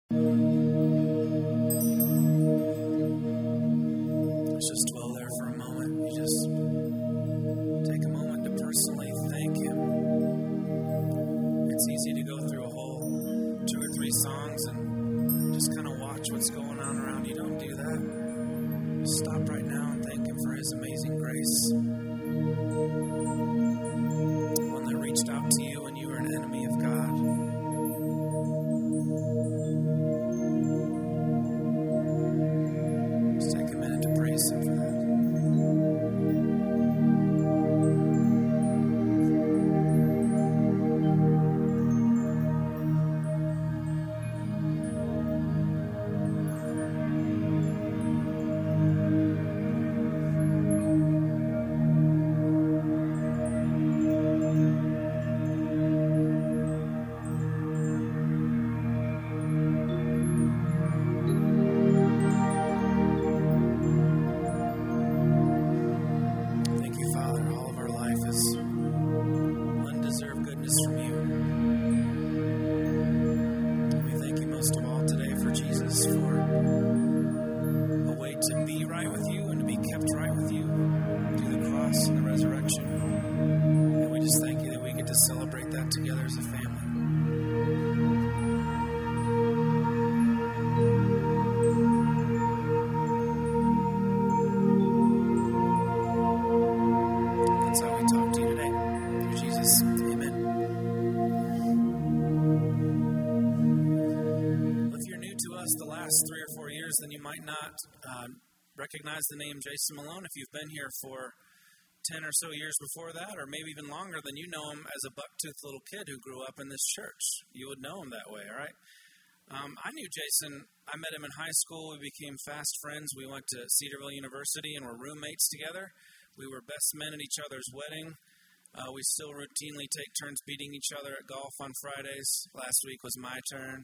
Let's just dwell there for a moment. You just take a moment to personally thank Him. It's easy to go through a whole 2 or 3 songs and just kind of watch what's going on around you. Don't do that. Just stop right now and thank Him for His amazing grace. One that reached out to you when you were an enemy of God. Then you might not recognize the name Jason Malone. If you've been here for 10 or so years before that, or maybe even longer, then you know him as a buck-toothed little kid who grew up in this church. You would know him that way, all right? I knew Jason. I met him in high school. We became fast friends. We went to Cedarville University and were roommates together. We were best men at each other's wedding. We still routinely take turns beating each other at golf on Fridays. Last week was my turn.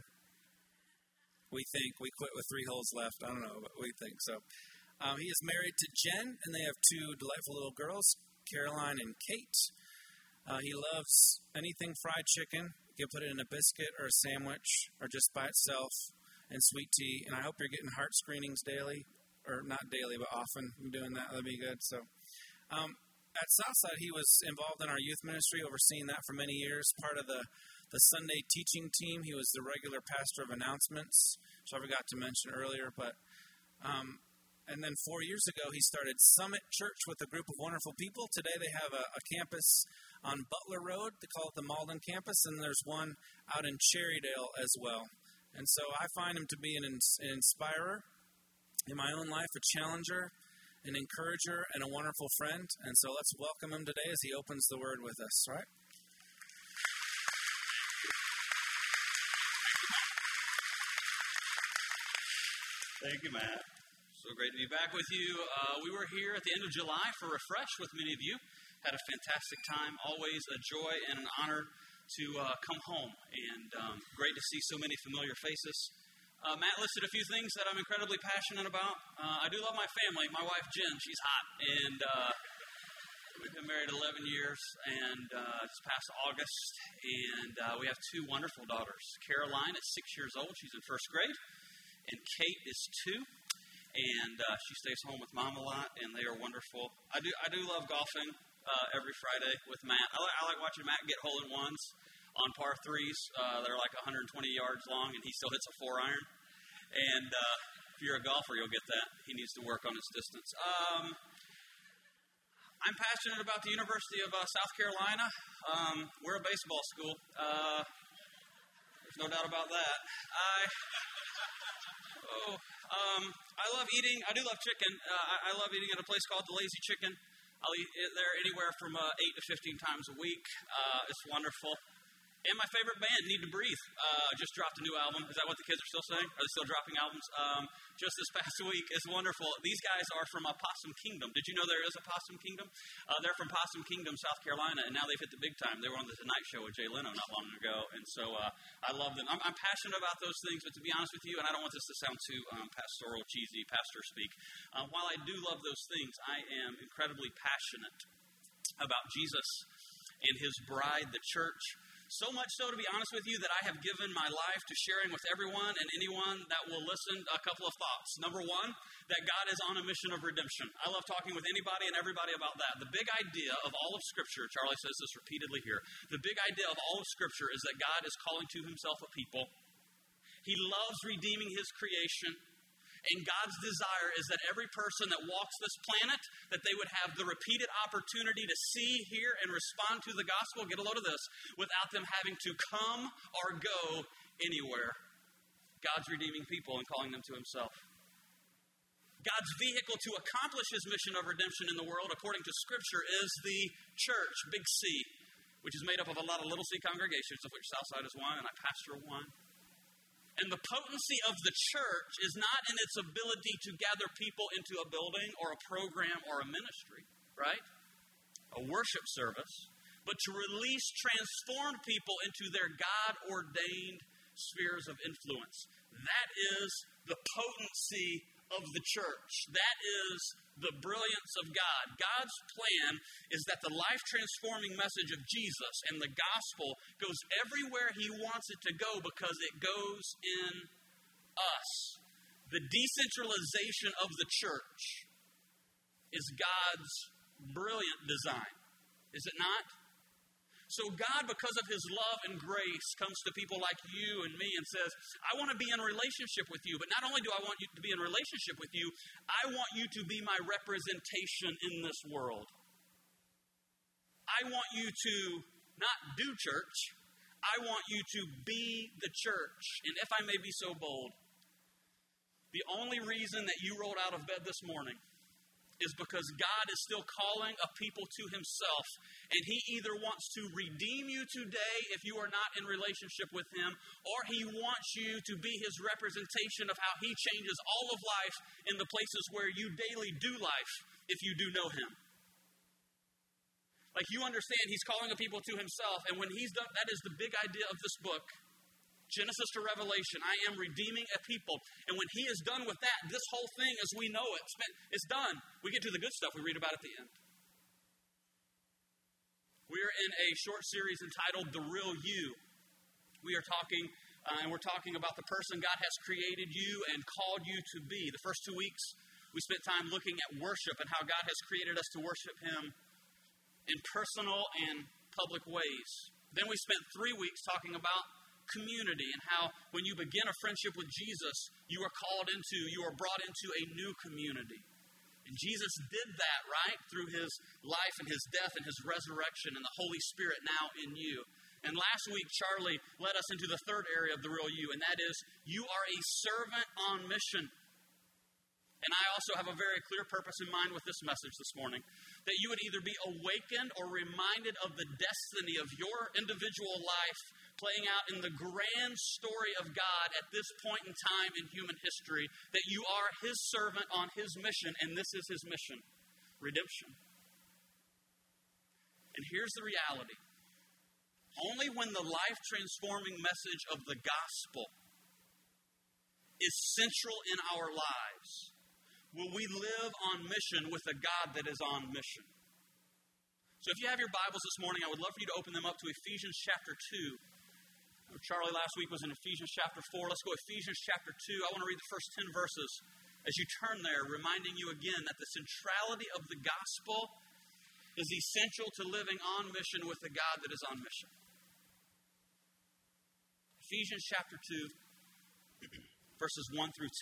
We think. We quit with 3 holes left. I don't know, but we think so. He is married to Jen, and they have 2 delightful little girls, Caroline and Kate. He loves anything fried chicken. You can put it in a biscuit or a sandwich or just by itself, and sweet tea. And I hope you're getting heart screenings daily, or not daily, but often. I'm doing that. That'd be good. So, at Southside, he was involved in our youth ministry, overseeing that for many years, part of the Sunday teaching team. He was the regular pastor of announcements, which I forgot to mention earlier. But and then 4 years ago, he started Summit Church with a group of wonderful people. Today they have a campus on Butler Road. They call it the Malden campus, and there's one out in Cherrydale as well. And so I find him to be an inspirer in my own life, a challenger, an encourager, and a wonderful friend. And so let's welcome him today as he opens the Word with us, right? Thank you, Matt. So great to be back with you. We were here at the end of July for Refresh with many of you. Had a fantastic time. Always a joy and an honor to come home. And great to see so many familiar faces. Matt listed a few things that I'm incredibly passionate about. I do love my family. My wife, Jen, she's hot. And we've been married 11 years and this past August. And we have 2 wonderful daughters. Caroline is 6 years old. She's in 1st grade. And Kate is 2, and she stays home with Mom a lot, and they are wonderful. I do love golfing every Friday with Matt. I like watching Matt get hole-in-ones on par 3s. They're like 120 yards long, and he still hits a 4-iron. And if you're a golfer, you'll get that. He needs to work on his distance. I'm passionate about the University of South Carolina. We're a baseball school. There's no doubt about that. I love eating. I do love chicken. I love eating at a place called the Lazy Chicken. I'll eat there anywhere from 8 to 15 times a week. It's wonderful. And my favorite band, Need to Breathe, just dropped a new album. Is that what the kids are still saying? Are they still dropping albums? Just this past week. It's wonderful. These guys are from Possum Kingdom. Did you know there is a Possum Kingdom? They're from Possum Kingdom, South Carolina, and now they've hit the big time. They were on the Tonight Show with Jay Leno not long ago, and so I love them. I'm passionate about those things, but to be honest with you, and I don't want this to sound too pastoral, cheesy, pastor speak, while I do love those things, I am incredibly passionate about Jesus and his bride, the church. So much so, to be honest with you, that I have given my life to sharing with everyone and anyone that will listen a couple of thoughts. Number one, that God is on a mission of redemption. I love talking with anybody and everybody about that. The big idea of all of Scripture, Charlie says this repeatedly here, the big idea of all of Scripture is that God is calling to himself a people. He loves redeeming his creation. And God's desire is that every person that walks this planet, that they would have the repeated opportunity to see, hear, and respond to the gospel, get a load of this, without them having to come or go anywhere. God's redeeming people and calling them to himself. God's vehicle to accomplish his mission of redemption in the world, according to Scripture, is the church, big C, which is made up of a lot of little C congregations, of which Southside is one, and I pastor one. And the potency of the church is not in its ability to gather people into a building or a program or a ministry, right? A worship service, but to release transformed people into their God-ordained spheres of influence. That is the potency of the church. That is the brilliance of God. God's plan is that the life-transforming message of Jesus and the gospel goes everywhere he wants it to go because it goes in us. The decentralization of the church is God's brilliant design. Is it not? So God, because of his love and grace, comes to people like you and me and says, I want to be in relationship with you, but not only do I want you to be in relationship with you, I want you to be my representation in this world. I want you to not do church, I want you to be the church. And if I may be so bold, the only reason that you rolled out of bed this morning is because God is still calling a people to himself, and he either wants to redeem you today if you are not in relationship with him, or he wants you to be his representation of how he changes all of life in the places where you daily do life if you do know him. Like, you understand, he's calling a people to himself, and when he's done, that is the big idea of this book. Genesis to Revelation, I am redeeming a people. And when he is done with that, this whole thing as we know it, it's done. We get to the good stuff we read about at the end. We are in a short series entitled The Real You. We are talking, and we're talking about the person God has created you and called you to be. The first 2 weeks, we spent time looking at worship and how God has created us to worship him in personal and public ways. Then we spent 3 weeks talking about community and how when you begin a friendship with Jesus, you are brought into a new community. And Jesus did that, right? Through his life and his death and his resurrection and the Holy Spirit now in you. And last week, Charlie led us into the third area of the real you, and that is you are a servant on mission. And I also have a very clear purpose in mind with this message this morning, that you would either be awakened or reminded of the destiny of your individual life playing out in the grand story of God at this point in time in human history, that you are his servant on his mission, and this is his mission, redemption. And here's the reality. Only when the life-transforming message of the gospel is central in our lives will we live on mission with a God that is on mission. So if you have your Bibles this morning, I would love for you to open them up to Ephesians chapter 2. Charlie last week was in Ephesians chapter 4. Let's go Ephesians chapter 2. I want to read the first 10 verses. As you turn there, reminding you again that the centrality of the gospel is essential to living on mission with a God that is on mission. Ephesians chapter 2, verses 1 through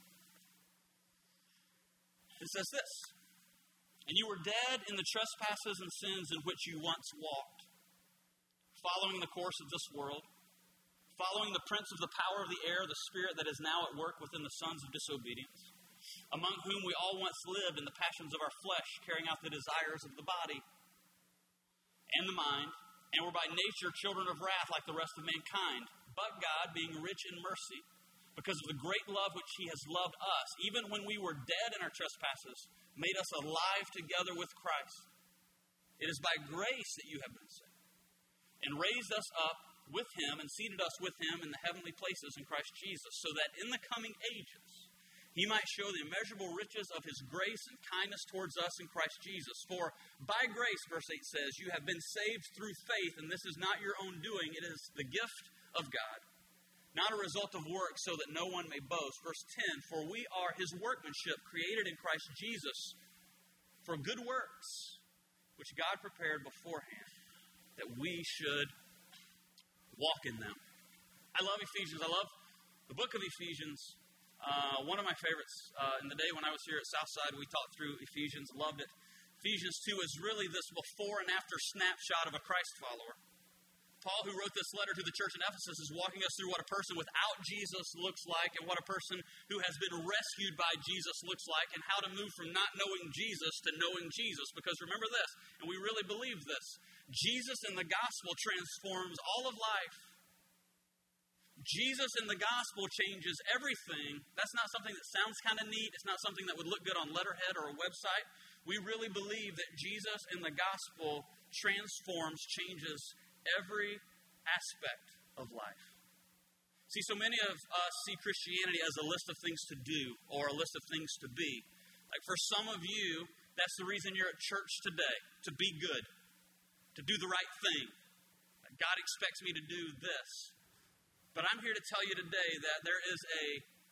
10. It says this, and you were dead in the trespasses and sins in which you once walked, following the course of this world, following the prince of the power of the air, the spirit that is now at work within the sons of disobedience, among whom we all once lived in the passions of our flesh, carrying out the desires of the body and the mind, and were by nature children of wrath like the rest of mankind. But God, being rich in mercy, because of the great love which he has loved us, even when we were dead in our trespasses, made us alive together with Christ. It is by grace that you have been saved, and raised us up with him and seated us with him in the heavenly places in Christ Jesus, so that in the coming ages He might show the immeasurable riches of His grace and kindness towards us in Christ Jesus. For by grace, verse 8 says, you have been saved through faith, and this is not your own doing. It is the gift of God, not a result of works, so that no one may boast. Verse 10, for we are His workmanship, created in Christ Jesus for good works, which God prepared beforehand, that we should walk in them. I love Ephesians. I love the book of Ephesians. One of my favorites. In the day when I was here at Southside, we taught through Ephesians. Loved it. Ephesians 2 is really this before and after snapshot of a Christ follower. Paul, who wrote this letter to the church in Ephesus, is walking us through what a person without Jesus looks like and what a person who has been rescued by Jesus looks like, and how to move from not knowing Jesus to knowing Jesus. Because remember this, and we really believe this, Jesus in the gospel transforms all of life. Jesus in the gospel changes everything. That's not something that sounds kind of neat. It's not something that would look good on letterhead or a website. We really believe that Jesus in the gospel transforms, changes every aspect of life. See, so many of us see Christianity as a list of things to do or a list of things to be. Like for some of you, that's the reason you're at church today, to be good, to do the right thing. God expects me to do this. But I'm here to tell you today that there is a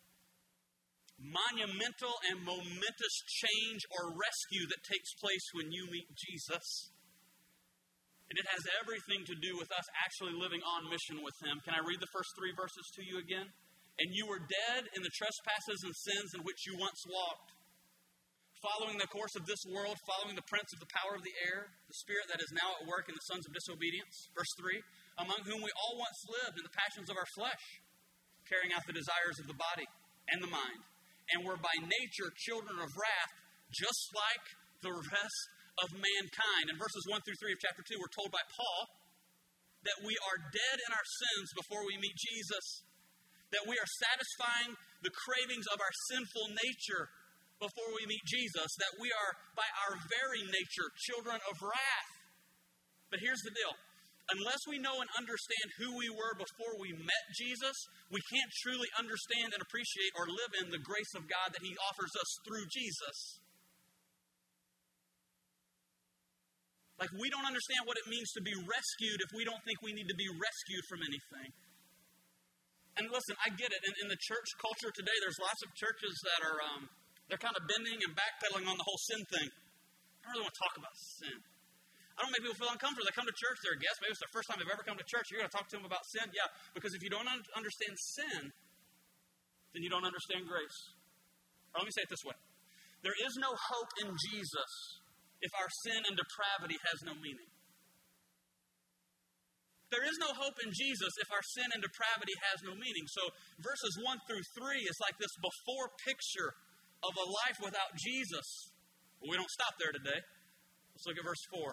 monumental and momentous change or rescue that takes place when you meet Jesus. And it has everything to do with us actually living on mission with Him. Can I read the first 3 verses to you again? And you were dead in the trespasses and sins in which you once walked, following the course of this world, following the prince of the power of the air, the spirit that is now at work in the sons of disobedience. Verse 3, among whom we all once lived in the passions of our flesh, carrying out the desires of the body and the mind, and were by nature children of wrath, just like the rest of mankind. In verses 1 through 3 of chapter 2, we're told by Paul that we are dead in our sins before we meet Jesus, that we are satisfying the cravings of our sinful nature before we meet Jesus, that we are, by our very nature, children of wrath. But here's the deal. Unless we know and understand who we were before we met Jesus, we can't truly understand and appreciate or live in the grace of God that He offers us through Jesus. Like, we don't understand what it means to be rescued if we don't think we need to be rescued from anything. And listen, I get it. In the church culture today, there's lots of churches that are they're kind of bending and backpedaling on the whole sin thing. I don't really want to talk about sin. I don't make people feel uncomfortable. They come to church, they're a guest. Maybe it's the first time they've ever come to church. You're going to talk to them about sin? Yeah, because if you don't understand sin, then you don't understand grace. Or let me say it this way. There is no hope in Jesus if our sin and depravity has no meaning. There is no hope in Jesus if our sin and depravity has no meaning. So verses 1 through 3 is like this before picture of a life without Jesus. But we don't stop there today. Let's look at verse 4.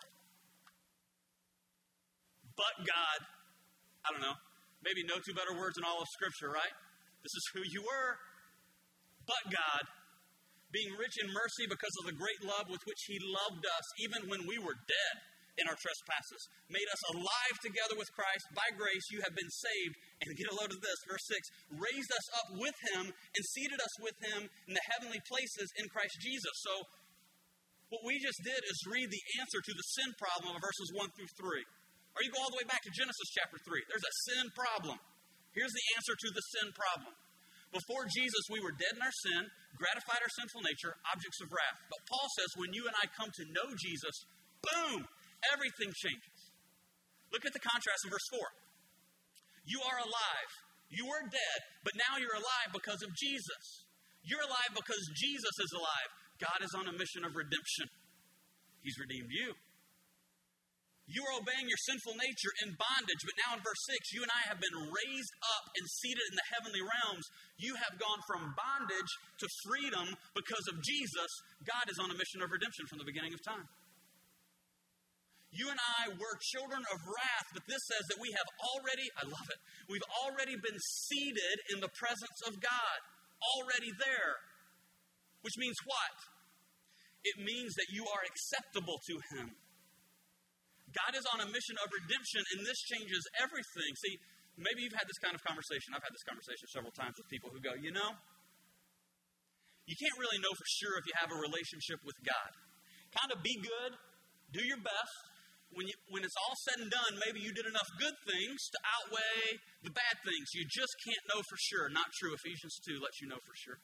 But God, I don't know, maybe no two better words in all of Scripture, right? This is who you were. But God, being rich in mercy because of the great love with which He loved us, even when we were dead in our trespasses, made us alive together with Christ. By grace you have been saved. And get a load of this, verse 6, raised us up with Him and seated us with Him in the heavenly places in Christ Jesus. So what we just did is read the answer to the sin problem of verses 1 through 3. Or you go all the way back to Genesis chapter 3. There's a sin problem. Here's the answer to the sin problem. Before Jesus, we were dead in our sin, gratified our sinful nature, objects of wrath. But Paul says when you and I come to know Jesus, boom, everything changes. Look at the contrast in verse 4. You are alive. You were dead, but now you're alive because of Jesus. You're alive because Jesus is alive. God is on a mission of redemption. He's redeemed you. You are obeying your sinful nature in bondage, but now in verse 6, you and I have been raised up and seated in the heavenly realms. You have gone from bondage to freedom because of Jesus. God is on a mission of redemption from the beginning of time. You and I were children of wrath, but this says that we have already, I love it, we've already been seated in the presence of God. Already there. Which means what? It means that you are acceptable to Him. God is on a mission of redemption, and this changes everything. See, maybe you've had this kind of conversation. I've had this conversation several times with people who go, you know, you can't really know for sure if you have a relationship with God. Kind of be good, do your best. When it's all said and done, maybe you did enough good things to outweigh the bad things. You just can't know for sure. Not true. Ephesians 2 lets you know for sure.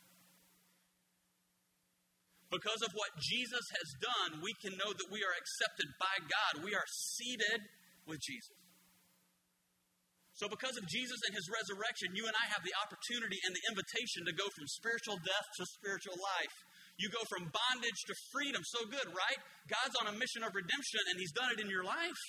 Because of what Jesus has done, we can know that we are accepted by God. We are seated with Jesus. So because of Jesus and his resurrection, you and I have the opportunity and the invitation to go from spiritual death to spiritual life. You go from bondage to freedom. So good, right? God's on a mission of redemption, and he's done it in your life.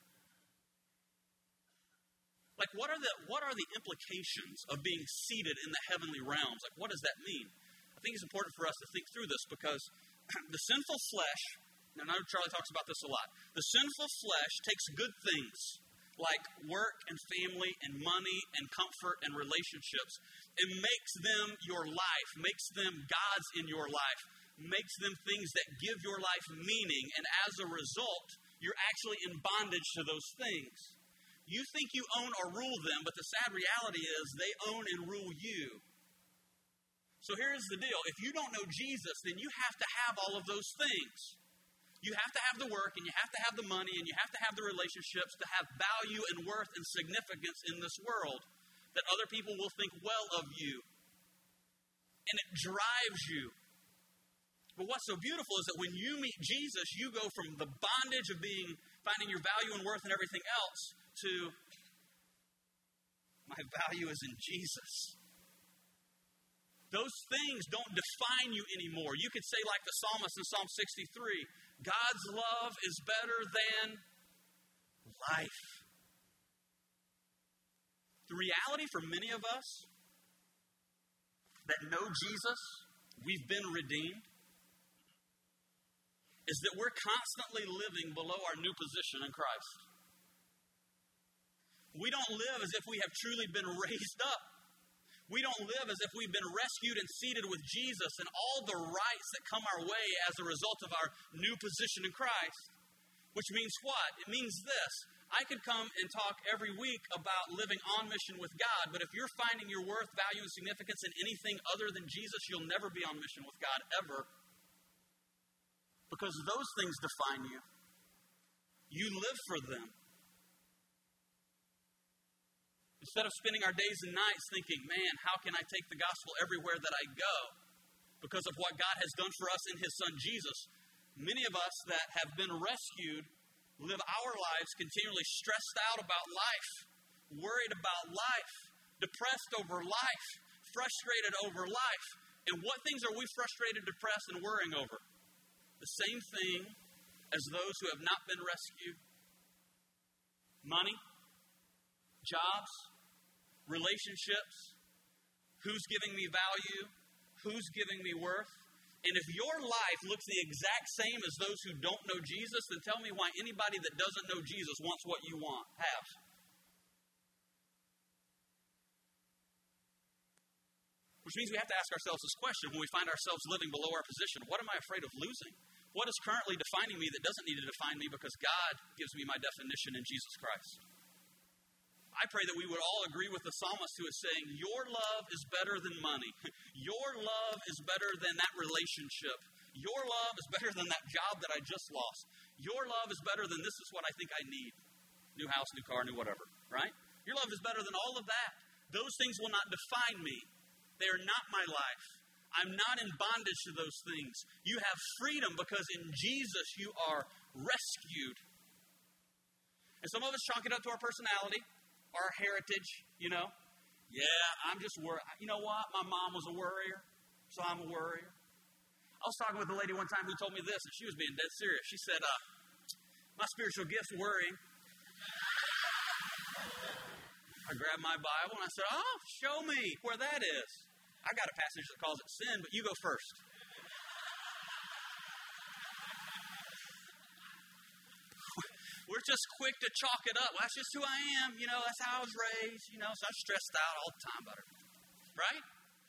Like, what are the implications of being seated in the heavenly realms? Like, what does that mean? I think it's important for us to think through this because the sinful flesh, and I know Charlie talks about this a lot, the sinful flesh takes good things like work and family and money and comfort and relationships and makes them your life, makes them gods in your life, makes them things that give your life meaning, and as a result, you're actually in bondage to those things. You think you own or rule them, but the sad reality is they own and rule you. So here's the deal. If you don't know Jesus, then you have to have all of those things. You have to have the work, and you have to have the money, and you have to have the relationships to have value and worth and significance in this world, that other people will think well of you. And it drives you. But what's so beautiful is that when you meet Jesus, you go from the bondage of finding your value and worth and everything else to, my value is in Jesus. Those things don't define you anymore. You could say like the psalmist in Psalm 63, God's love is better than life. The reality for many of us that know Jesus, we've been redeemed, is that we're constantly living below our new position in Christ. We don't live as if we have truly been raised up. We don't live as if we've been rescued and seated with Jesus and all the rights that come our way as a result of our new position in Christ. Which means what? It means this. I could come and talk every week about living on mission with God, but if you're finding your worth, value, and significance in anything other than Jesus, you'll never be on mission with God, ever. Because those things define you. You live for them. Instead of spending our days and nights thinking, man, how can I take the gospel everywhere that I go? Because of what God has done for us in his son Jesus, many of us that have been rescued live our lives continually stressed out about life, worried about life, depressed over life, frustrated over life. And what things are we frustrated, depressed, and worrying over? The same thing as those who have not been rescued. Money, jobs, relationships, who's giving me value, who's giving me worth. And if your life looks the exact same as those who don't know Jesus, then tell me why anybody that doesn't know Jesus wants what you have. Which means we have to ask ourselves this question when we find ourselves living below our position. What am I afraid of losing? What is currently defining me that doesn't need to define me because God gives me my definition in Jesus Christ? I pray that we would all agree with the psalmist who is saying, your love is better than money. Your love is better than that relationship. Your love is better than that job that I just lost. Your love is better than this is what I think I need. New house, new car, new whatever, right? Your love is better than all of that. Those things will not define me. They are not my life. I'm not in bondage to those things. You have freedom because in Jesus you are rescued. And some of us chalk it up to our personality, our heritage, you know. Yeah, I'm just worried. You know what? My mom was a worrier, so I'm a worrier. I was talking with a lady one time who told me this, and she was being dead serious. She said, my spiritual gift's worrying. I grabbed my Bible and I said, show me where that is. I got a passage that calls it sin, but you go first. We're just quick to chalk it up. Well, that's just who I am. You know, that's how I was raised. You know, so I'm stressed out all the time about it. Right?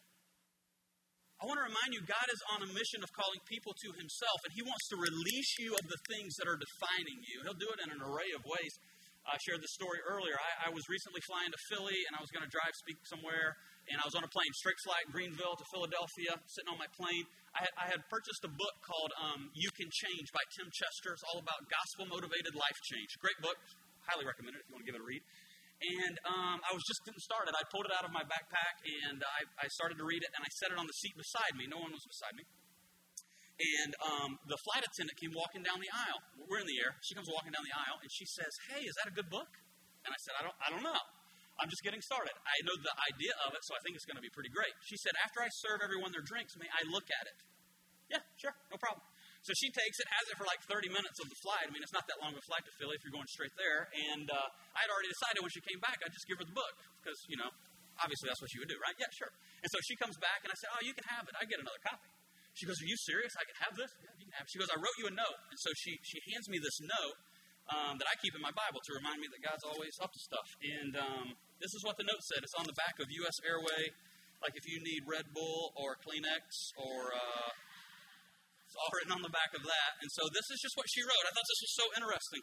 I want to remind you, God is on a mission of calling people to himself, and he wants to release you of the things that are defining you. He'll do it in an array of ways. I shared the story earlier. I was recently flying to Philly, and I was going to speak somewhere, and I was on a plane, straight flight, Greenville to Philadelphia, sitting on my plane. I had purchased a book called You Can Change by Tim Chester. It's all about gospel-motivated life change. Great book. Highly recommend it if you want to give it a read. And I was just getting started. I pulled it out of my backpack, and I started to read it, and I set it on the seat beside me. No one was beside me. And the flight attendant came walking down the aisle. We're in the air. She comes walking down the aisle, and she says, "Hey, is that a good book?" And I said, I don't know. I'm just getting started. I know the idea of it, so I think it's going to be pretty great. She said, "After I serve everyone their drinks, may I look at it?" Yeah, sure, no problem. So she takes it, has it for like 30 minutes of the flight. I mean, it's not that long of a flight to Philly if you're going straight there. And I had already decided when she came back, I'd just give her the book because, obviously that's what she would do, right? Yeah, sure. And so she comes back, and I said, "Oh, you can have it. I get another copy." She goes, "Are you serious? I can have this?" "Yeah, you can have it." She goes, "I wrote you a note." And so she hands me this note that I keep in my Bible to remind me that God's always up to stuff. And this is what the note said. It's on the back of U.S. Airway. Like if you need Red Bull or Kleenex or it's all written on the back of that. And so this is just what she wrote. I thought this was so interesting.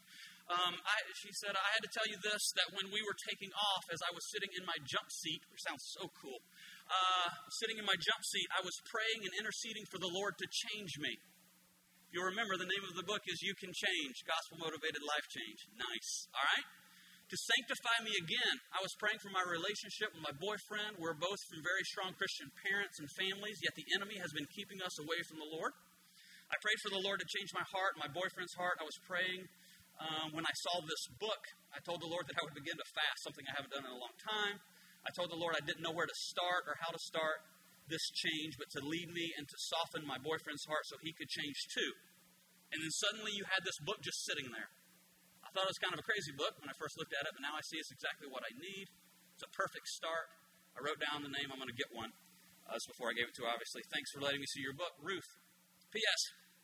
She said, "I had to tell you this, that when we were taking off, as I was sitting in my jump seat," which sounds so cool, sitting in my jump seat, I was praying and interceding for the Lord to change me. You'll remember the name of the book is You Can Change, Gospel-Motivated Life Change. Nice. All right? To sanctify me again, I was praying for my relationship with my boyfriend. We're both from very strong Christian parents and families, yet the enemy has been keeping us away from the Lord. I prayed for the Lord to change my heart, my boyfriend's heart. I was praying when I saw this book. I told the Lord that I would begin to fast, something I haven't done in a long time. I told the Lord I didn't know where to start or how to start this change, but to lead me and to soften my boyfriend's heart so he could change too. And then suddenly you had this book just sitting there. I thought it was kind of a crazy book when I first looked at it, but now I see it's exactly what I need. It's a perfect start. I wrote down the name. I'm going to get one. That's before I gave it to her, obviously. Thanks for letting me see your book, Ruth. P.S.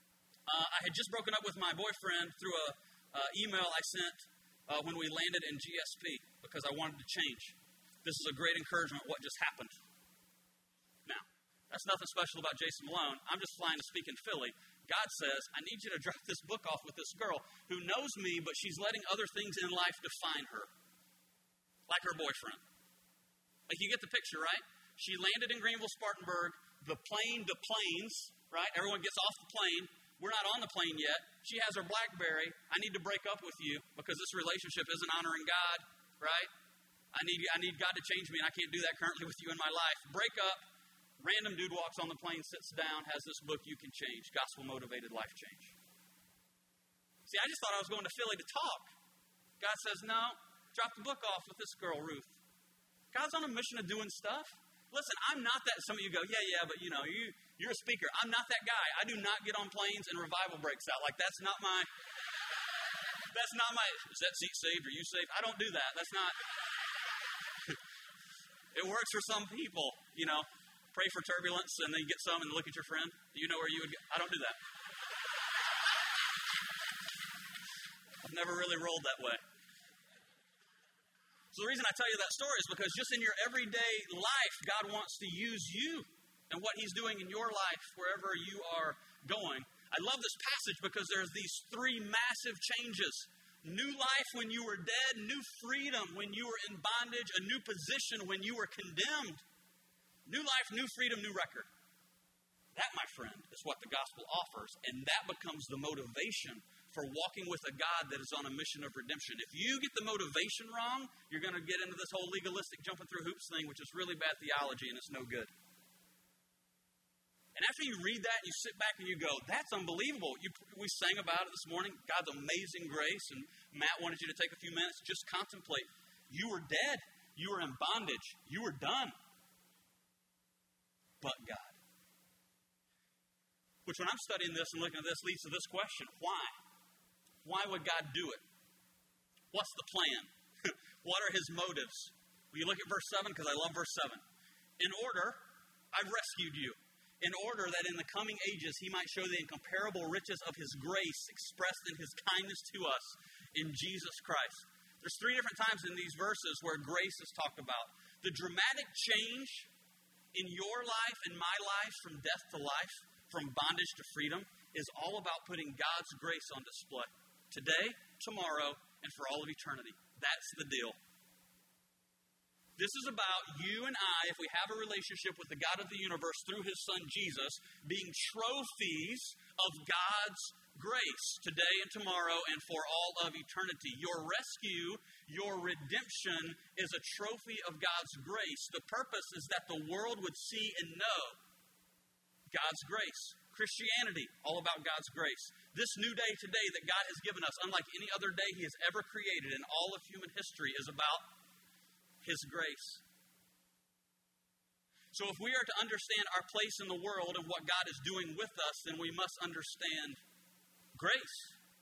I had just broken up with my boyfriend through a email I sent when we landed in GSP because I wanted to change. This is a great encouragement what just happened. Now, that's nothing special about Jason Malone. I'm just flying to speak in Philly. God says, I need you to drop this book off with this girl who knows me, but she's letting other things in life define her. Like her boyfriend. Like you get the picture, right? She landed in Greenville, Spartanburg. The plane deplanes, right? Everyone gets off the plane. We're not on the plane yet. She has her BlackBerry. I need to break up with you because this relationship isn't honoring God, right? I need God to change me, and I can't do that currently with you in my life. Break up. Random dude walks on the plane, sits down, has this book, You Can Change, Gospel-Motivated Life Change. See, I just thought I was going to Philly to talk. God says, no, drop the book off with this girl, Ruth. God's on a mission of doing stuff. Listen, I'm not that. Some of you go, yeah, but you're a speaker. I'm not that guy. I do not get on planes and revival breaks out. Like, that's not my, is that seat saved? Are you saved? I don't do that. That's not. It works for some people, pray for turbulence and then you get some and look at your friend. Do you know where you would get? I don't do that. I've never really rolled that way. So the reason I tell you that story is because just in your everyday life, God wants to use you and what He's doing in your life wherever you are going. I love this passage because there's these three massive changes. New life when you were dead, new freedom when you were in bondage, a new position when you were condemned. New life, new freedom, new record. That, my friend, is what the gospel offers, and that becomes the motivation for walking with a God that is on a mission of redemption. If you get the motivation wrong, you're going to get into this whole legalistic jumping through hoops thing, which is really bad theology, and it's no good. And after you read that, you sit back and you go, that's unbelievable. We sang about it this morning, God's amazing grace, and Matt wanted you to take a few minutes, just contemplate. You were dead. You were in bondage. You were done. But God. Which when I'm studying this and looking at this leads to this question, why? Why would God do it? What's the plan? What are His motives? Will you look at verse 7? Because I love verse 7. In order, I've rescued you. In order that in the coming ages He might show the incomparable riches of His grace expressed in His kindness to us in Jesus Christ. There's three different times in these verses where grace is talked about. The dramatic change in your life and my life from death to life, from bondage to freedom, is all about putting God's grace on display. Today, tomorrow, and for all of eternity. That's the deal. This is about you and I, if we have a relationship with the God of the universe through his son Jesus, being trophies of God's grace today and tomorrow and for all of eternity. Your rescue, your redemption is a trophy of God's grace. The purpose is that the world would see and know God's grace. Christianity, all about God's grace. This new day today that God has given us, unlike any other day he has ever created in all of human history, is about his grace. So if we are to understand our place in the world and what God is doing with us, then we must understand grace.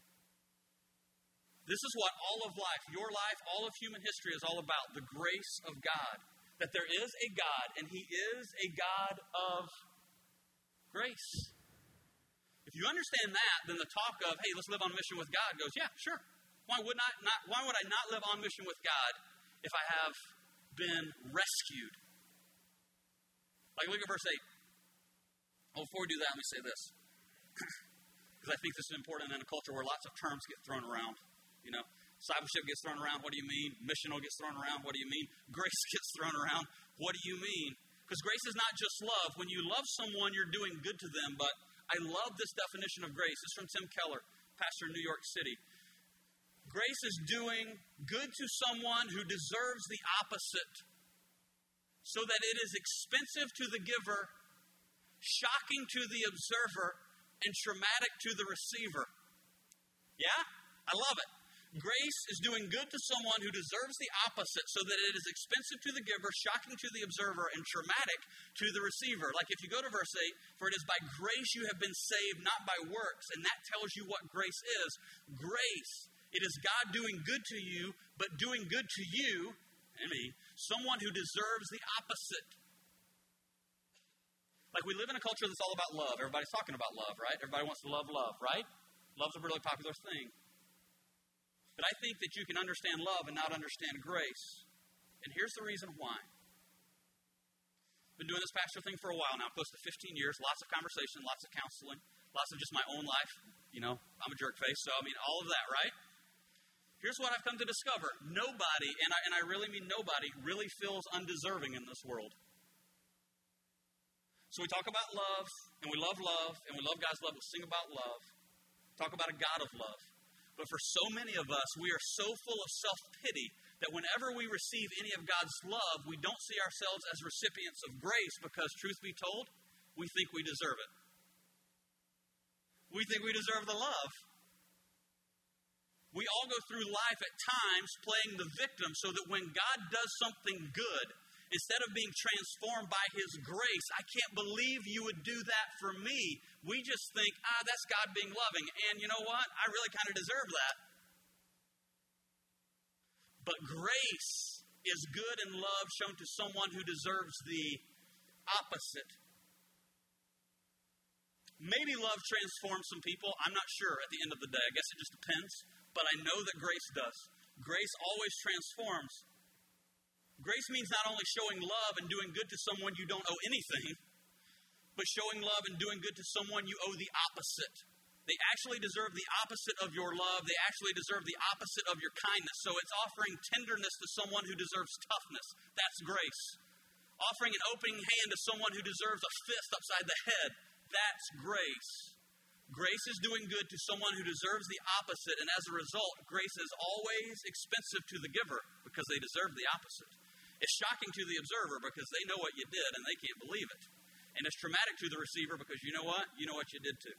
This is what all of life, your life, all of human history is all about, the grace of God. That there is a God, and he is a God of grace. If you understand that, then the talk of, hey, let's live on mission with God goes, yeah, sure. Why would I not live on mission with God if I have been rescued? Like, look at verse 8. Oh, before we do that, let me say this. Because I think this is important in a culture where lots of terms get thrown around. You know, discipleship gets thrown around. What do you mean? Missional gets thrown around. What do you mean? Grace gets thrown around. What do you mean? Because grace is not just love. When you love someone, you're doing good to them. But I love this definition of grace. It's from Tim Keller, pastor in New York City. Grace is doing good to someone who deserves the opposite, so that it is expensive to the giver, shocking to the observer, and traumatic to the receiver. Yeah? I love it. Grace is doing good to someone who deserves the opposite, so that it is expensive to the giver, shocking to the observer, and traumatic to the receiver. Like if you go to verse 8, for it is by grace you have been saved, not by works. And that tells you what grace is. Grace, it is God doing good to you, but doing good to you, and me, someone who deserves the opposite. Like we live in a culture that's all about love. Everybody's talking about love, right? Everybody wants to love, right? Love's a really popular thing. But I think that you can understand love and not understand grace. And here's the reason why. I've been doing this pastor thing for a while now, close to 15 years, lots of conversation, lots of counseling, lots of just my own life. You know, I'm a jerk face, so I mean all of that, right? Here's what I've come to discover. Nobody, and I really mean nobody, really feels undeserving in this world. So we talk about love, and we love God's love, we sing about love, talk about a God of love. But for so many of us, we are so full of self-pity that whenever we receive any of God's love, we don't see ourselves as recipients of grace because, truth be told, we think we deserve it. We think we deserve the love. We all go through life at times playing the victim so that when God does something good, instead of being transformed by his grace, I can't believe you would do that for me. We just think, that's God being loving. And you know what? I really kind of deserve that. But grace is good and love shown to someone who deserves the opposite. Maybe love transforms some people. I'm not sure at the end of the day. I guess it just depends. But I know that grace does. Grace always transforms. Grace means not only showing love and doing good to someone you don't owe anything, but showing love and doing good to someone you owe the opposite. They actually deserve the opposite of your love. They actually deserve the opposite of your kindness. So it's offering tenderness to someone who deserves toughness. That's grace. Offering an open hand to someone who deserves a fist upside the head. That's grace. Grace is doing good to someone who deserves the opposite. And as a result, grace is always expensive to the giver because they deserve the opposite. It's shocking to the observer because they know what you did and they can't believe it. And it's traumatic to the receiver because you know what? You know what you did too.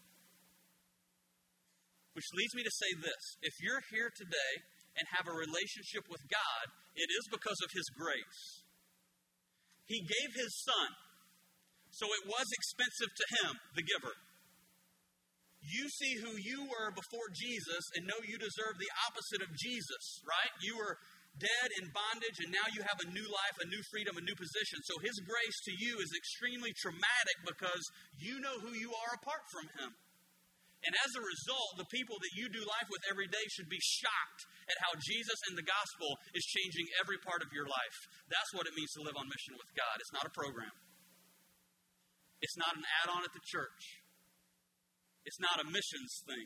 Which leads me to say this. If you're here today and have a relationship with God, it is because of his grace. He gave his son, so it was expensive to him, the giver. You see who you were before Jesus and know you deserve the opposite of Jesus, right? You were dead in bondage, and now you have a new life, a new freedom, a new position. So his grace to you is extremely traumatic because you know who you are apart from him. And as a result, the people that you do life with every day should be shocked at how Jesus and the gospel is changing every part of your life. That's what it means to live on mission with God. It's not a program. It's not an add-on at the church. It's not a missions thing.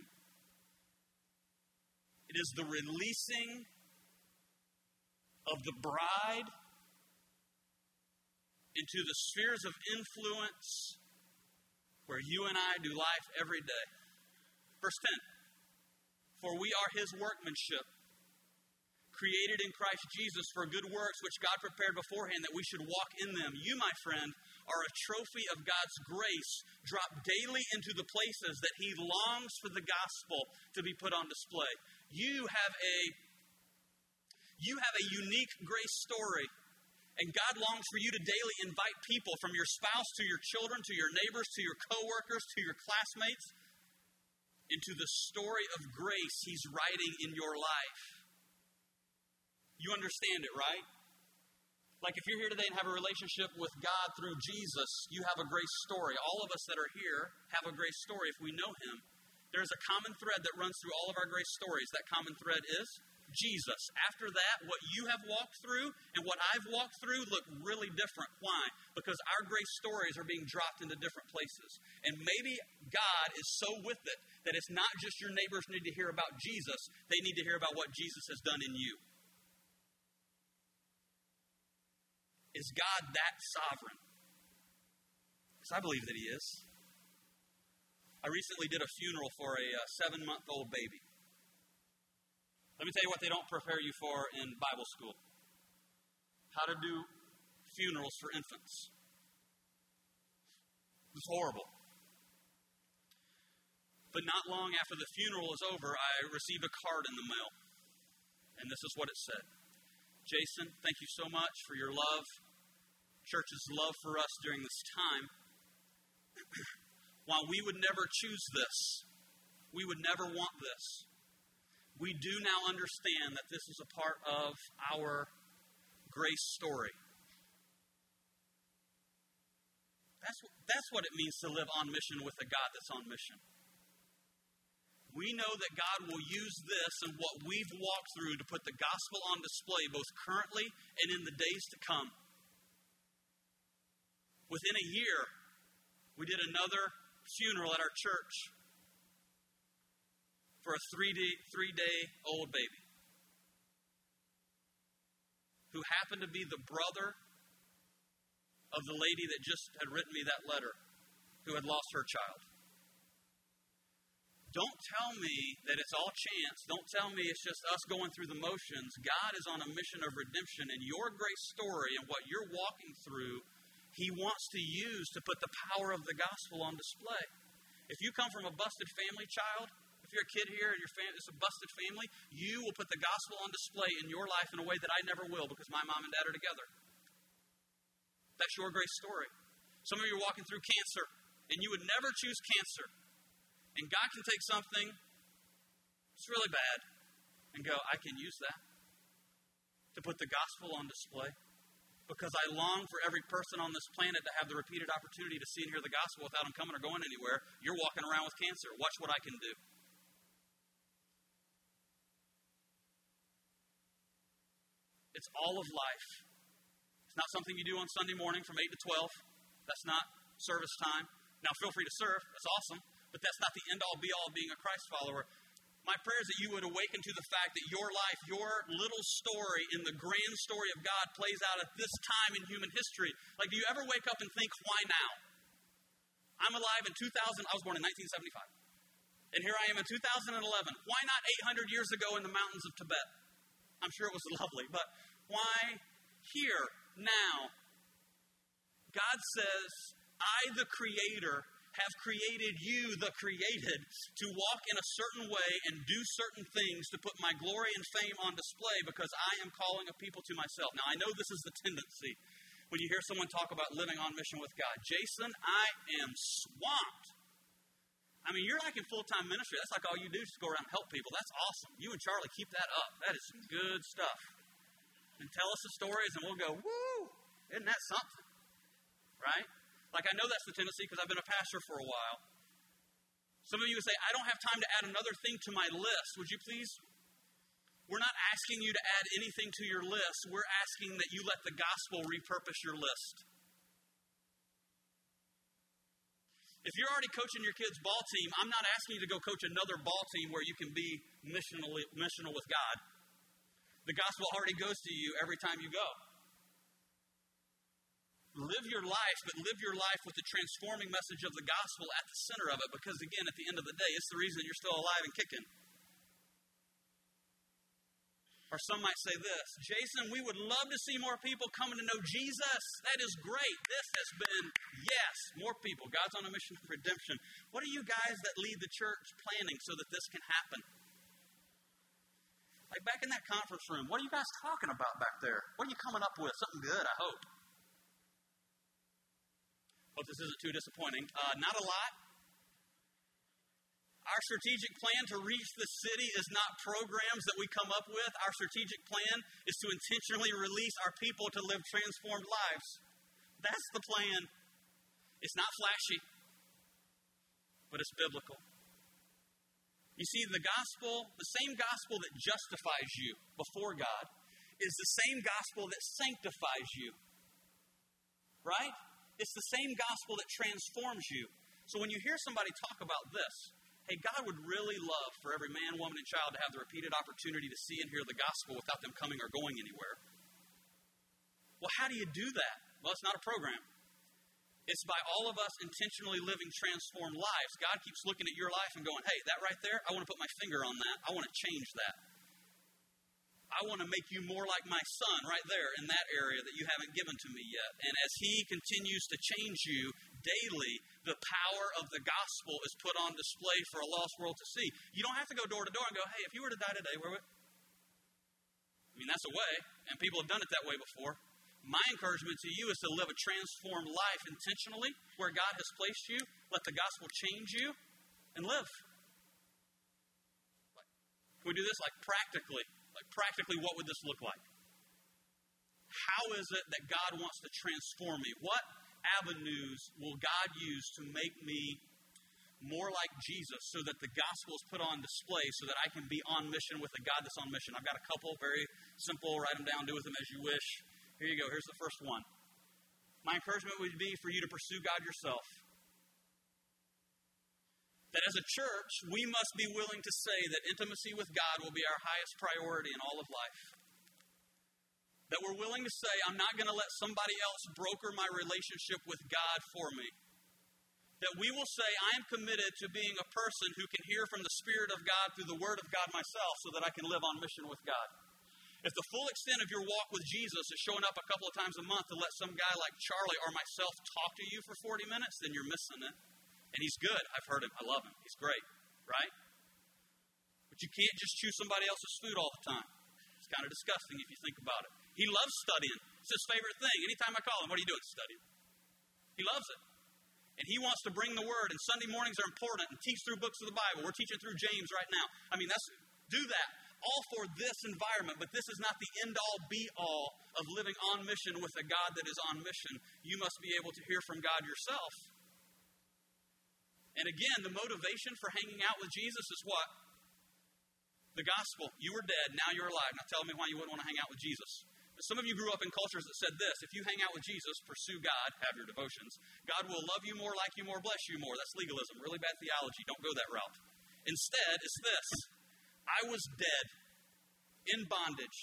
It is the releasing of the bride into the spheres of influence where you and I do life every day. Verse 10, for we are His workmanship, created in Christ Jesus for good works, which God prepared beforehand that we should walk in them. You, my friend, are a trophy of God's grace, dropped daily into the places that He longs for the gospel to be put on display. You have a unique grace story, and God longs for you to daily invite people, from your spouse to your children, to your neighbors, to your coworkers, to your classmates, into the story of grace He's writing in your life. You understand it, right? Like if you're here today and have a relationship with God through Jesus, you have a grace story. All of us that are here have a grace story if we know Him. There's a common thread that runs through all of our grace stories. That common thread is Jesus. After that, what you have walked through and what I've walked through look really different. Why? Because our grace stories are being dropped into different places. And maybe God is so with it that it's not just your neighbors need to hear about Jesus, they need to hear about what Jesus has done in you. Is God that sovereign? Because I believe that He is. I recently did a funeral for a 7-month-old baby. Let me tell you what they don't prepare you for in Bible school. How to do funerals for infants. It was horrible. But not long after the funeral was over, I received a card in the mail. And this is what it said. Jason, thank you so much for your love, church's love for us during this time. While we would never choose this, we would never want this, we do now understand that this is a part of our grace story. That's what it means to live on mission with a God that's on mission. We know that God will use this and what we've walked through to put the gospel on display both currently and in the days to come. Within a year, we did another funeral at our church for a three-day-old baby who happened to be the brother of the lady that just had written me that letter, who had lost her child. Don't tell me that it's all chance. Don't tell me it's just us going through the motions. God is on a mission of redemption, and your grace story and what you're walking through, He wants to use to put the power of the gospel on display. If you come from a busted family child, if you're a kid here and your family is a busted family, you will put the gospel on display in your life in a way that I never will because my mom and dad are together. That's your grace story. Some of you are walking through cancer, and you would never choose cancer. And God can take something that's really bad and go, I can use that to put the gospel on display because I long for every person on this planet to have the repeated opportunity to see and hear the gospel without them coming or going anywhere. You're walking around with cancer. Watch what I can do. It's all of life. It's not something you do on Sunday morning from 8 to 12. That's not service time. Now, feel free to serve. That's awesome. But that's not the end-all, be-all of being a Christ follower. My prayer is that you would awaken to the fact that your life, your little story in the grand story of God plays out at this time in human history. Like, do you ever wake up and think, why now? I'm alive in 2000. I was born in 1975. And here I am in 2011. Why not 800 years ago in the mountains of Tibet? I'm sure it was lovely. But why here, now? God says, I, the Creator, have created you, the created, to walk in a certain way and do certain things to put my glory and fame on display because I am calling a people to myself. Now, I know this is the tendency when you hear someone talk about living on mission with God. Jason, I am swamped. I mean, you're like in full-time ministry. That's like all you do is just go around and help people. That's awesome. You and Charlie, keep that up. That is some good stuff. And tell us the stories and we'll go, woo, isn't that something? Right? Like, I know that's the tendency because I've been a pastor for a while. Some of you would say, I don't have time to add another thing to my list. Would you please? We're not asking you to add anything to your list. We're asking that you let the gospel repurpose your list. If you're already coaching your kids' ball team, I'm not asking you to go coach another ball team where you can be missional with God. The gospel already goes to you every time you go. Live your life, but live your life with the transforming message of the gospel at the center of it, because again, at the end of the day, it's the reason you're still alive and kicking. Or some might say this, Jason, we would love to see more people coming to know Jesus. That is great. This has been, yes, more people. God's on a mission for redemption. What are you guys that lead the church planning so that this can happen? Like back in that conference room, what are you guys talking about back there? What are you coming up with? Something good, I hope. Hope this isn't too disappointing. Not a lot. Our strategic plan to reach the city is not programs that we come up with. Our strategic plan is to intentionally release our people to live transformed lives. That's the plan. It's not flashy, but it's biblical. You see, the gospel, the same gospel that justifies you before God, is the same gospel that sanctifies you. Right? It's the same gospel that transforms you. So when you hear somebody talk about this, hey, God would really love for every man, woman, and child to have the repeated opportunity to see and hear the gospel without them coming or going anywhere. Well, how do you do that? Well, it's not a program. It's by all of us intentionally living transformed lives. God keeps looking at your life and going, hey, that right there, I want to put my finger on that. I want to change that. I want to make you more like my son right there in that area that you haven't given to me yet. And as he continues to change you daily, the power of the gospel is put on display for a lost world to see. You don't have to go door to door and go, hey, if you were to die today, where would... I mean, that's a way, and people have done it that way before. My encouragement to you is to live a transformed life intentionally where God has placed you. Let the gospel change you and live. Can we do this practically? Practically, what would this look like? How is it that God wants to transform me? What avenues will God use to make me more like Jesus so that the gospel is put on display so that I can be on mission with a God that's on mission? I've got a couple, very simple, write them down, do with them as you wish. Here you go. Here's the first one. My encouragement would be for you to pursue God yourself. That as a church, we must be willing to say that intimacy with God will be our highest priority in all of life. That we're willing to say, I'm not going to let somebody else broker my relationship with God for me. That we will say, I am committed to being a person who can hear from the Spirit of God through the Word of God myself so that I can live on mission with God. If the full extent of your walk with Jesus is showing up a couple of times a month to let some guy like Charlie or myself talk to you for 40 minutes, then you're missing it. And he's good. I've heard him. I love him. He's great, right? But you can't just chew somebody else's food all the time. It's kind of disgusting if you think about it. He loves studying. It's his favorite thing. Anytime I call him, what are you doing? Studying. He loves it. And he wants to bring the Word, and Sunday mornings are important, and teach through books of the Bible. We're teaching through James right now. I mean, do that. All for this environment, but this is not the end-all, be-all of living on mission with a God that is on mission. You must be able to hear from God yourself. And again, the motivation for hanging out with Jesus is what? The gospel. You were dead, now you're alive. Now tell me why you wouldn't want to hang out with Jesus. Some of you grew up in cultures that said this: if you hang out with Jesus, pursue God, have your devotions, God will love you more, like you more, bless you more. That's legalism, really bad theology. Don't go that route. Instead, it's this: I was dead, in bondage.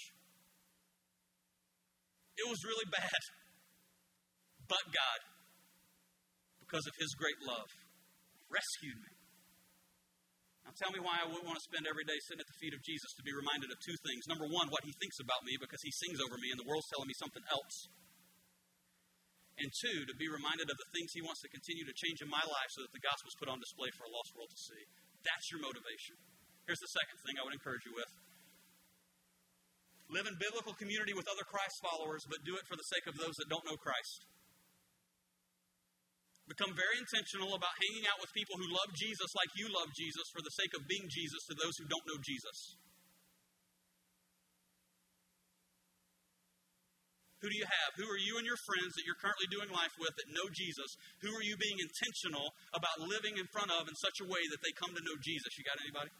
It was really bad. But God, because of His great love, rescued me. Now tell me why I wouldn't want to spend every day sitting at the feet of Jesus to be reminded of two things. Number one, what He thinks about me because He sings over me and the world's telling me something else. And two, to be reminded of the things He wants to continue to change in my life so that the gospel's put on display for a lost world to see. That's your motivation. Here's the second thing I would encourage you with. Live in biblical community with other Christ followers, but do it for the sake of those that don't know Christ. Become very intentional about hanging out with people who love Jesus like you love Jesus for the sake of being Jesus to those who don't know Jesus. Who do you have? Who are you and your friends that you're currently doing life with that know Jesus? Who are you being intentional about living in front of in such a way that they come to know Jesus? You got anybody?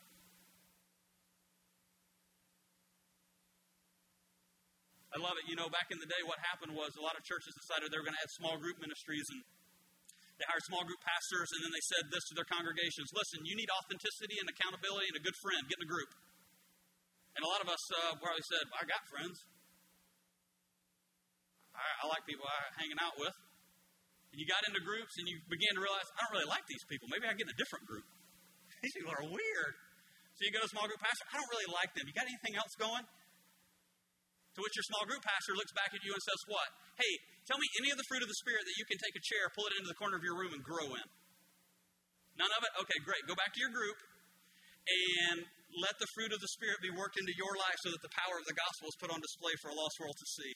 I love it. You know, back in the day, what happened was a lot of churches decided they were going to add small group ministries, and they hired small group pastors, and then they said this to their congregations: listen, you need authenticity and accountability and a good friend. Get in a group. And a lot of us probably said, I got friends. I like people I'm hanging out with. And you got into groups and you began to realize, I don't really like these people. Maybe I get in a different group. These people are weird. So you go to a small group pastor, I don't really like them. You got anything else going? To which your small group pastor looks back at you and says what? Hey, tell me any of the fruit of the Spirit that you can take a chair, pull it into the corner of your room and grow in. None of it? Okay, great. Go back to your group and let the fruit of the Spirit be worked into your life so that the power of the gospel is put on display for a lost world to see.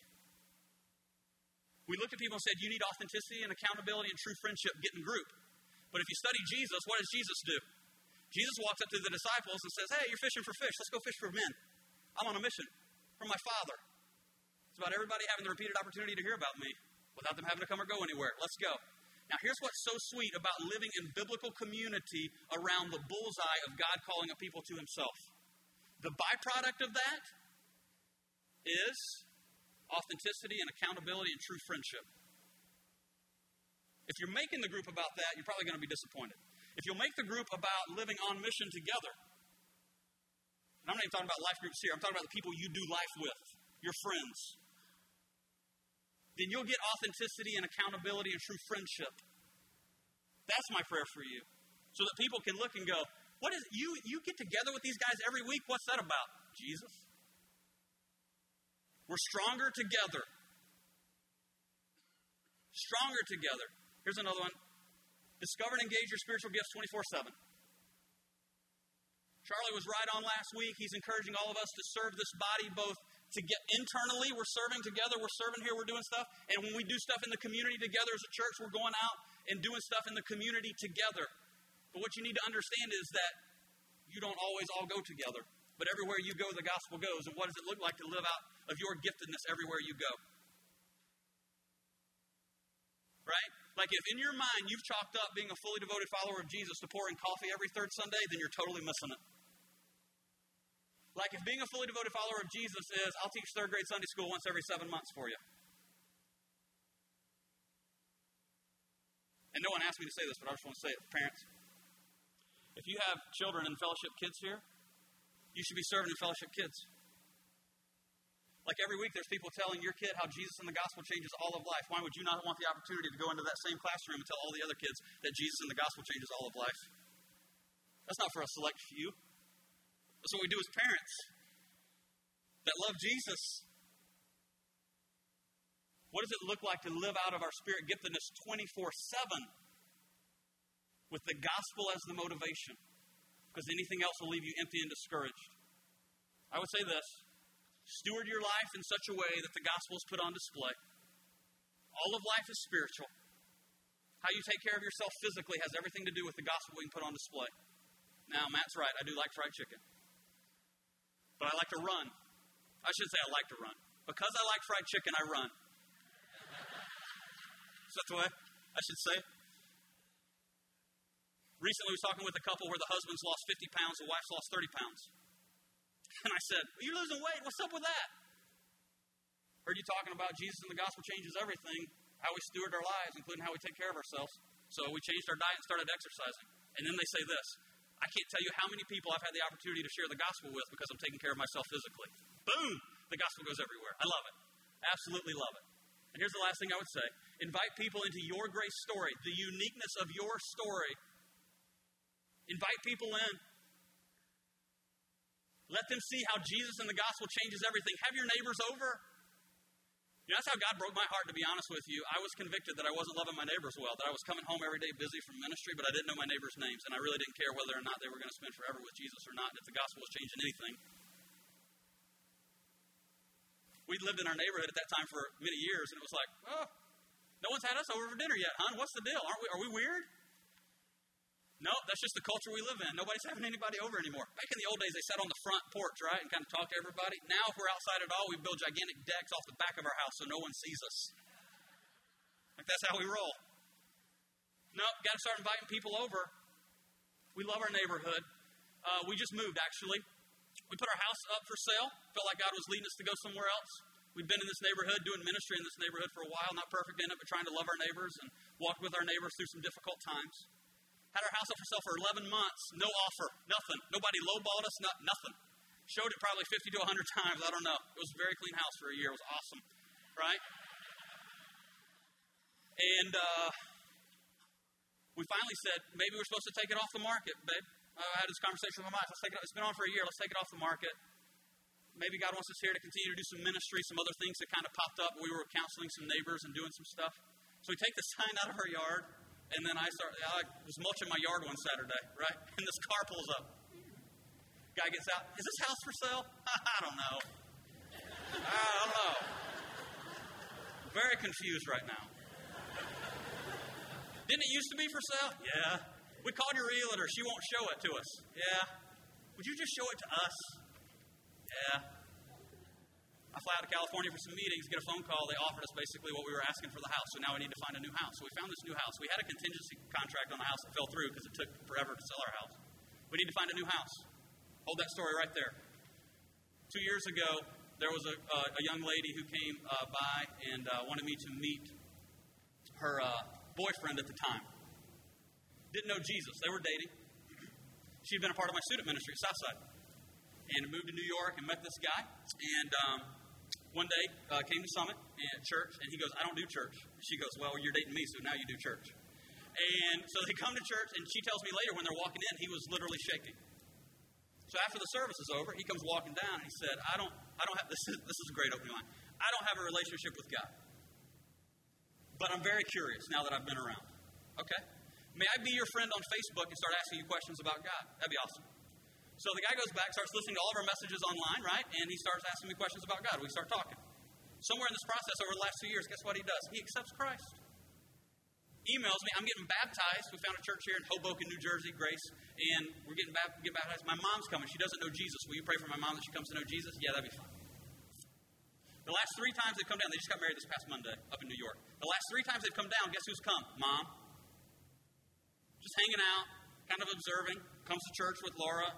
We looked at people and said, you need authenticity and accountability and true friendship, get in group. But if you study Jesus, what does Jesus do? Jesus walks up to the disciples and says, hey, you're fishing for fish. Let's go fish for men. I'm on a mission from my Father. It's about everybody having the repeated opportunity to hear about me without them having to come or go anywhere. Let's go. Now, here's what's so sweet about living in biblical community around the bullseye of God calling a people to himself. The byproduct of that is authenticity and accountability and true friendship. If you're making the group about that, you're probably going to be disappointed. If you'll make the group about living on mission together, and I'm not even talking about life groups here, I'm talking about the people you do life with, your friends, then you'll get authenticity and accountability and true friendship. That's my prayer for you. So that people can look and go, what is you get together with these guys every week? What's that about? Jesus. We're stronger together. Stronger together. Here's another one. Discover and engage your spiritual gifts 24/7. Charlie was right on last week. He's encouraging all of us to serve this body both to get internally, we're serving together, we're serving here, we're doing stuff. And when we do stuff in the community together as a church, we're going out and doing stuff in the community together. But what you need to understand is that you don't always all go together. But everywhere you go, the gospel goes. And what does it look like to live out of your giftedness everywhere you go? Right? Like if in your mind you've chalked up being a fully devoted follower of Jesus to pouring coffee every third Sunday, then you're totally missing it. Like if being a fully devoted follower of Jesus is, I'll teach third grade Sunday school once every 7 months for you. And no one asked me to say this, but I just want to say it. Parents, if you have children in fellowship kids here, you should be serving in fellowship kids. Like every week there's people telling your kid how Jesus and the gospel changes all of life. Why would you not want the opportunity to go into that same classroom and tell all the other kids that Jesus and the gospel changes all of life? That's not for a select few. That's what we do as parents that love Jesus. What does it look like to live out of our spirit giftedness 24/7 with the gospel as the motivation? Because anything else will leave you empty and discouraged. I would say this. Steward your life in such a way that the gospel is put on display. All of life is spiritual. How you take care of yourself physically has everything to do with the gospel we can put on display. Now, Matt's right. I do like fried chicken. But I like to run. I should say I like to run. Because I like fried chicken, I run. Is that the way I should say it? Recently, I was talking with a couple where the husband's lost 50 pounds, the wife's lost 30 pounds. And I said, you're losing weight. What's up with that? Heard you talking about Jesus and the gospel changes everything, how we steward our lives, including how we take care of ourselves. So we changed our diet and started exercising. And then they say this, I can't tell you how many people I've had the opportunity to share the gospel with because I'm taking care of myself physically. Boom! The gospel goes everywhere. I love it. Absolutely love it. And here's the last thing I would say. Invite people into your grace story, the uniqueness of your story. Invite people in. Let them see how Jesus and the gospel changes everything. Have your neighbors over. You know, that's how God broke my heart, to be honest with you. I was convicted that I wasn't loving my neighbors well, that I was coming home every day busy from ministry, but I didn't know my neighbors' names, and I really didn't care whether or not they were going to spend forever with Jesus or not, and if the gospel was changing anything. We'd lived in our neighborhood at that time for many years, and it was like, oh, no one's had us over for dinner yet, hon. What's the deal? Are we weird? No, that's just the culture we live in. Nobody's having anybody over anymore. Back in the old days, they sat on the front porch, right, and kind of talked to everybody. Now, if we're outside at all, we build gigantic decks off the back of our house so no one sees us. Like, that's how we roll. No, got to start inviting people over. We love our neighborhood. We just moved, actually. We put our house up for sale. Felt like God was leading us to go somewhere else. We've been in this neighborhood, doing ministry in this neighborhood for a while. Not perfect in it, but trying to love our neighbors and walk with our neighbors through some difficult times. Had our house up for sale for 11 months. No offer. Nothing. Nobody lowballed us. Nothing. Showed it probably 50 to 100 times. I don't know. It was a very clean house for a year. It was awesome. Right? And we finally said, maybe we're supposed to take it off the market, babe. I had this conversation with my wife. It's been on for a year. Let's take it off the market. Maybe God wants us here to continue to do some ministry, some other things that kind of popped up. We were counseling some neighbors and doing some stuff. So we take the sign out of our yard, and then I was mulching my yard one Saturday, right? And this car pulls up. Guy gets out. Is this house for sale? I don't know. Very confused right now. Didn't it used to be for sale? Yeah. We called your realtor. She won't show it to us. Yeah. Would you just show it to us? Yeah. I fly out to California for some meetings, get a phone call. They offered us basically what we were asking for the house. So now we need to find a new house. So we found this new house. We had a contingency contract on the house that fell through because it took forever to sell our house. We need to find a new house. Hold that story right there. 2 years ago, there was a young lady who came by and wanted me to meet her boyfriend at the time. Didn't know Jesus. They were dating. She'd been a part of my student ministry at Southside. And moved to New York and met this guy. And one day came to Summit at church, and he goes, I don't do church. She goes, well, you're dating me, so now you do church. And so they come to church, and she tells me later when they're walking in, he was literally shaking. So after the service is over, he comes walking down, and he said, I don't have, this is a great opening line. I don't have a relationship with God. But I'm very curious now that I've been around. Okay. May I be your friend on Facebook and start asking you questions about God? That'd be awesome. So the guy goes back, starts listening to all of our messages online, right? And he starts asking me questions about God. We start talking. Somewhere in this process over the last 2 years, guess what he does? He accepts Christ. Emails me, I'm getting baptized. We found a church here in Hoboken, New Jersey, Grace, and we're getting baptized. My mom's coming. She doesn't know Jesus. Will you pray for my mom that she comes to know Jesus? Yeah, that'd be fine. The last 3 times they've come down, they just got married this past Monday up in New York. The last 3 times they've come down, guess who's come? Mom. Just hanging out, kind of observing, comes to church with Laura.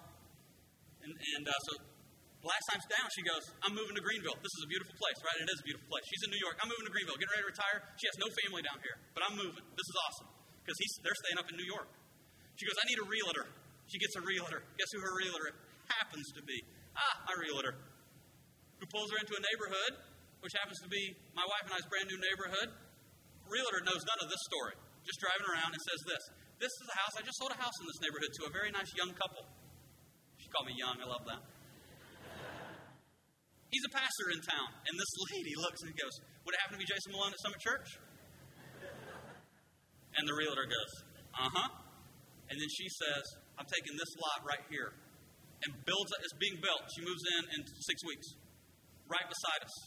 So last time's down, she goes, I'm moving to Greenville. This is a beautiful place, right? It is a beautiful place. She's in New York. I'm moving to Greenville. Getting ready to retire. She has no family down here, but I'm moving. This is awesome because they're staying up in New York. She goes, I need a realtor. She gets a realtor. Guess who her realtor happens to be? My realtor. Who pulls her into a neighborhood, which happens to be my wife and I's brand new neighborhood. Realtor knows none of this story. Just driving around and says this. This is a house. I just sold a house in this neighborhood to a very nice young couple. She called me young. I love that. He's a pastor in town. And this lady looks and goes, would it happen to be Jason Malone at Summit Church? And the realtor goes, And then she says, I'm taking this lot right here. And it's being built. She moves in 6 weeks. Right beside us.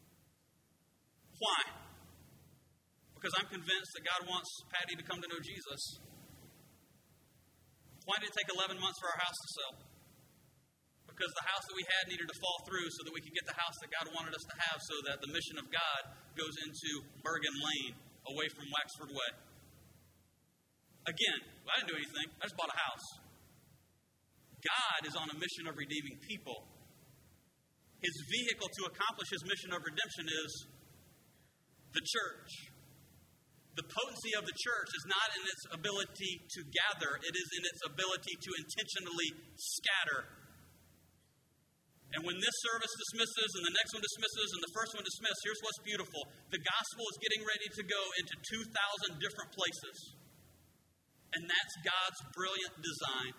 Why? Because I'm convinced that God wants Patty to come to know Jesus. Why did it take 11 months for our house to sell? Because the house that we had needed to fall through so that we could get the house that God wanted us to have so that the mission of God goes into Bergen Lane, away from Waxford Way. Again, I didn't do anything. I just bought a house. God is on a mission of redeeming people. His vehicle to accomplish his mission of redemption is the church. The potency of the church is not in its ability to gather. It is in its ability to intentionally scatter. And when this service dismisses and the next one dismisses and the first one dismisses, here's what's beautiful. The gospel is getting ready to go into 2,000 different places. And that's God's brilliant design.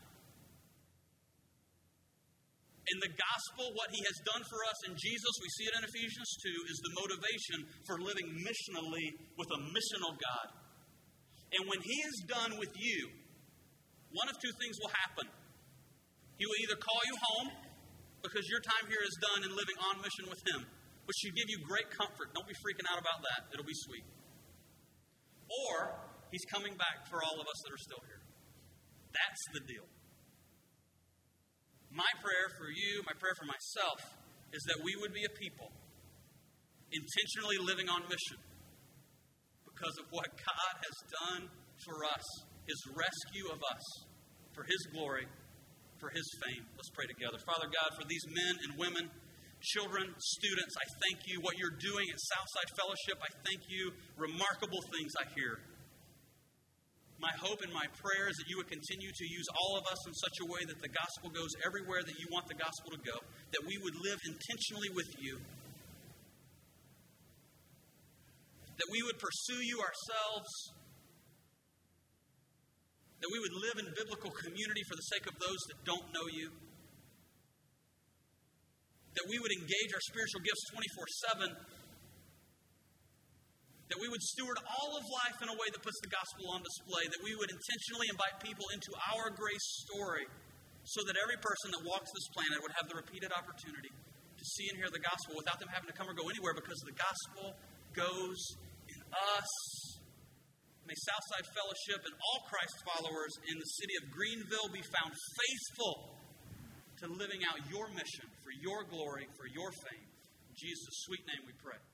In the gospel, what he has done for us in Jesus, we see it in Ephesians 2, is the motivation for living missionally with a missional God. And when he is done with you, one of 2 things will happen. He will either call you home, because your time here is done in living on mission with him, which should give you great comfort. Don't be freaking out about that. It'll be sweet. Or he's coming back for all of us that are still here. That's the deal. My prayer for you, my prayer for myself, is that we would be a people intentionally living on mission because of what God has done for us, his rescue of us, for his glory, for his fame. Let's pray together. Father God, for these men and women, children, students, I thank you. What you're doing at Southside Fellowship, I thank you. Remarkable things I hear. My hope and my prayer is that you would continue to use all of us in such a way that the gospel goes everywhere that you want the gospel to go, that we would live intentionally with you. that we would pursue you ourselves, that we would live in biblical community for the sake of those that don't know you, that we would engage our spiritual gifts 24/7, that we would steward all of life in a way that puts the gospel on display, that we would intentionally invite people into our grace story so that every person that walks this planet would have the repeated opportunity to see and hear the gospel without them having to come or go anywhere, because the gospel goes in us. May Southside Fellowship and all Christ followers in the city of Greenville be found faithful to living out your mission for your glory, for your fame. In Jesus' sweet name we pray.